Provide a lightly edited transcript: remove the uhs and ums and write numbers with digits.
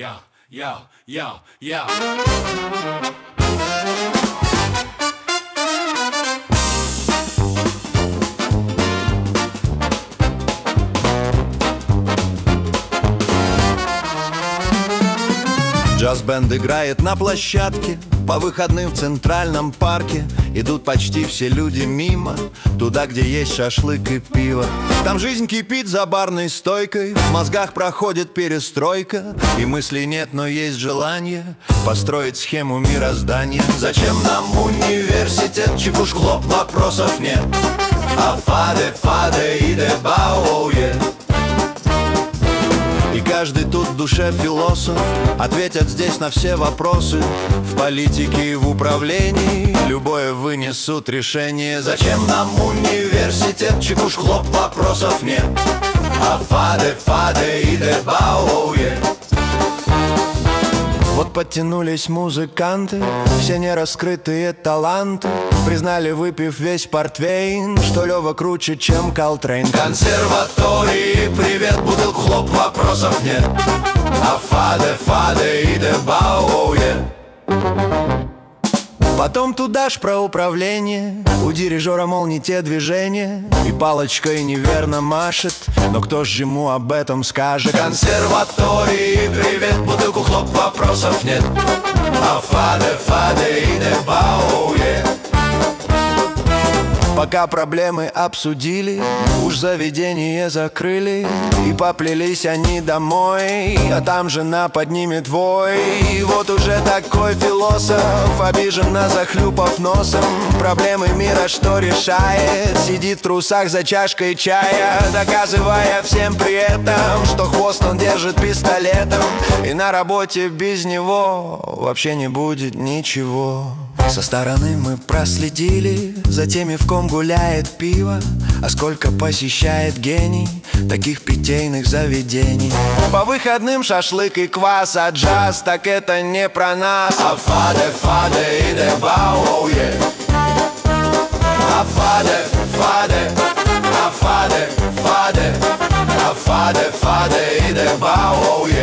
yo, yo, yo, yo. Джаз-бенд играет на площадке, по выходным в Центральном парке. Идут почти все люди мимо, туда, где есть шашлык и пиво. Там жизнь кипит за барной стойкой, в мозгах проходит перестройка. И мыслей нет, но есть желание построить схему мироздания. Зачем нам университет? Чепуш, хлоп, вопросов нет. А фаде, фаде, иде бауе. И каждый тут в душе философ, ответят здесь на все вопросы. В политике и в управлении любое вынесут решение. Зачем нам университет? Чекуш, хлоп, вопросов нет. А фаде, фаде, иде бауе. Вот подтянулись музыканты, все нераскрытые таланты. Признали, выпив весь портвейн, что Лёва круче, чем Колтрейн. Консерватории, привет, бутылку, хлоп, вопросов нет. А фаде, фаде, иде бауе. Потом туда ж про управление. У дирижера, мол, не те движения, и палочкой неверно машет. Но кто ж ему об этом скажет? Консерватории, привет, бутылку, хлоп, вопросов нет. А фаде, фаде, иде бауе. Пока проблемы обсудили, уж заведение закрыли. И поплелись они домой, а там жена поднимет вой. И вот уже такой философ, обиженно захлюпав носом, проблемы мира что решает, сидит в трусах за чашкой чая, доказывая всем при этом, что хвост он держит пистолетом. И на работе без него вообще не будет ничего. Со стороны мы проследили за теми, в ком гуляет пиво. А сколько посещает гений таких питейных заведений. По выходным шашлык и квас, а джаз так это не про нас. А фаде, фаде, иде бауе. А фаде, фаде, а фаде, фаде, а фаде, фаде, иде бауе.